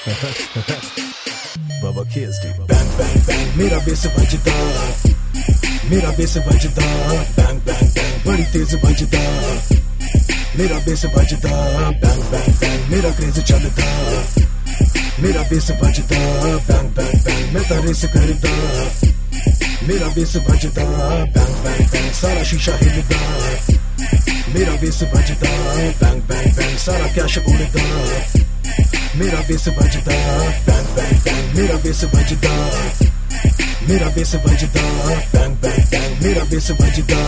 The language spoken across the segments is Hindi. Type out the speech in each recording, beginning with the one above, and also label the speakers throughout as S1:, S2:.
S1: Baba KSD. Bang bang bang मेरा बेस बजदा, मेरा बेस बजदा, bang bang bang बड़ी तेज बजदा, मेरा बेस बजदा, bang bang bang मेरा क्रेज चलदा, मेरा बेस बजदा, bang bang bang मैं तारे से करदा, मेरा बेस बजदा, bang bang bang सारा शीशा हिलदा, मेरा बेस बजदा, bang bang bang सारा कैश उड़दा, मेरा बेस बजदा, bang bang bang मेरा बेस बजदा, मेरा बेस बजदा, bang bang bang मेरा बेस बजदा,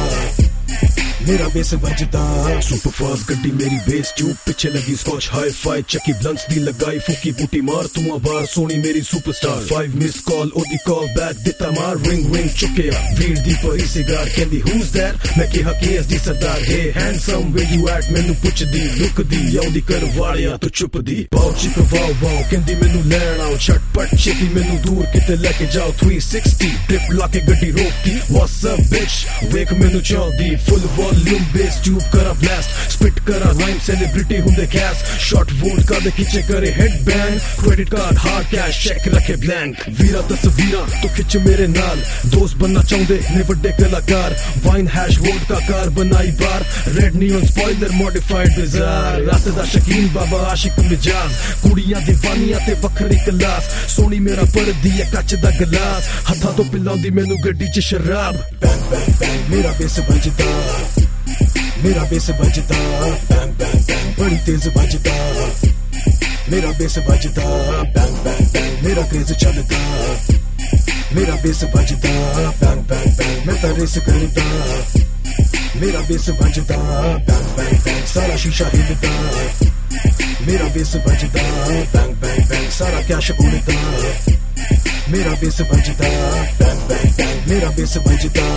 S1: मेरा बेस बजदा। सुपर फास्ट गड्डी मेरी बेस ट्यूब पिछे लगी स्कॉच हाई फाई चकी ब्लंट्स दी लगाई फूकी बूटी मार तू बार सोनी मेरी सुपरस्टार 5 मिस कॉल ओदी कॉल बैक दिता मार रिंग रिंग चुके भीड़ दी परी सिगार कहंदी हुज दैट मैं कहा KSD सरदार हे हैंडसम वे यू एट मैनू पुछ दी लुक दी आउंदी कर वालिया तू चुप दी पाओ चिक वाओ वाओ कहंदी मैनू लैण आओ झटपट छेती मैनू दूर किते लेके जाओ 360 ट्रिप लाके गड्डी रोकती व्हाट्स अप बिच वेख मैनू चौंदी फुल वॉल्यूम बेस ट्यूब करा ब्लास्ट स्पिट करा राइम सेलिब्रिटी हुंदे कैश शॉट वोट का दे खिचे करे head bang credit card hard cash cheque रखे ब्लैंक वीरा तस्वीरा तो खिच मेरे नाल दोस्त बनना चाहते ने बड़े कलाकार वाइन हैश वोट का कार बनाई bar red neon spoiler modified Dzire रात दा शकीन बाबा आशिक मिजाज कुड़ियां दीवानियां ते वखरी क्लास सोनी मेरा परदी है कच दा गिलास हत्थां तो पिलांदी मैनू गड्डी च शराब बैंग बैंग बैंग मेरा बेस बजदा मेरा बेस बजदा बैंग बैंग बैंग बड़ी तेज बजदा मेरा बेस बजदा बैंग बैंग बैंग मेरा क्रेज चलदा मेरा बेस बजदा बैंग बैंग बैंग मैं तारे से करदा मेरा बेस बजदा बैंग बैंग बैंग सारा शीशा हिलदा मेरा बेस बजदा बैंग बैंग बैंग सारा कैश उड़दा मेरा बेस बजदा बैंग बैंग बैंग मेरा बेस बजदा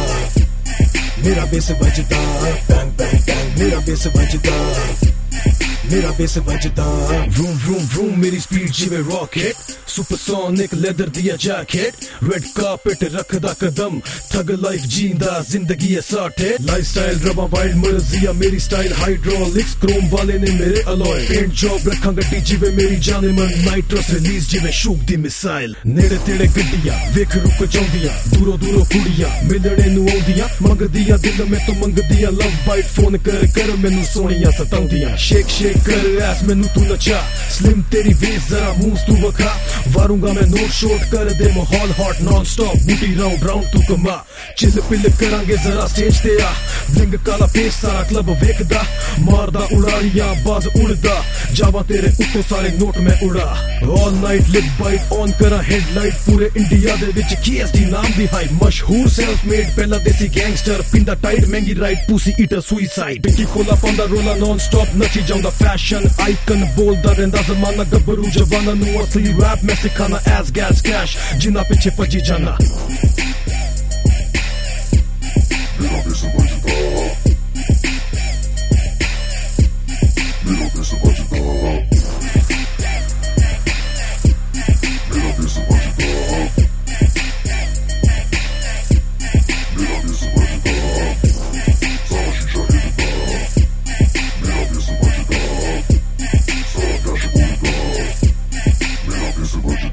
S1: मेरा बेस बजदा बैंग बैंग बैंग मेरा बेस बजदा मेरा बेस बजदा vroom vroom vroom मेरी स्पीड जिवे रॉकेट सुपरसोनिक लेदर दिया जैकेट रेड कार्पेट रखदा कदम थग लाइफ जींदा जिंदगी है साठे लाइफस्टाइल रबा वाइल्ड मर्जिया मेरी स्टाइल हाइड्रोलिक्स क्रोम वाले ने मेरे अलॉय पेंट जॉब रखा गड्डी जिवे मेरी जाने मन नाइट्रस रिलीज जिवे शूक दी मिसाइल नेड़े तेड़े गड्डियां वेख रुक जाउंदियां दूरों दूरों कुड़ियां मिलने नु आउंदियां मंगदियां दिल में तो मंगदियां लव बाइट फोन कर कर मैनू सोनियां सताउंदियां शेक शेक कर ऐस मैनू तू नचा स्लिम तेरी वेस जरा मूव तू वखा वारूंगा मैं नोट शॉट कर दे माहौल hot non stop booty round round तू कमा चिल पिल करांगे जरा स्टेज ते आ ब्लिंग काला फेस सारा क्लब वेखदा मारदा उड़ाड़ियां बाज उड़दा जावा तेरे उत्तों सारे नोट में उड़ा all night lip bite on करा हेडलाइट पूरे इंडिया दे विच KSD नाम दी हाई मशहूर सेल्फ मेड पहला देसी गैंगस्टर पिंदा टाइट महंगी राइड पूसी ईटर सुइसाइड बिकी खोला पांदा रोला नॉन स्टॉप नची जाऊंदा फैशन आइकन बोलदा रहंदा जमाना गब्बरू जवाना नु असली रैप में सिखाना एस गैस कैश जिन्ना पीछे भजी जाना मेरा बेस बजदा मेरा बेस बजदा मेरा बेस बजदा मेरा बेस बजदा सारा शीशा हिलदा मेरा बेस बजदा सारा कैश उड़दा मेरा बेस बजदा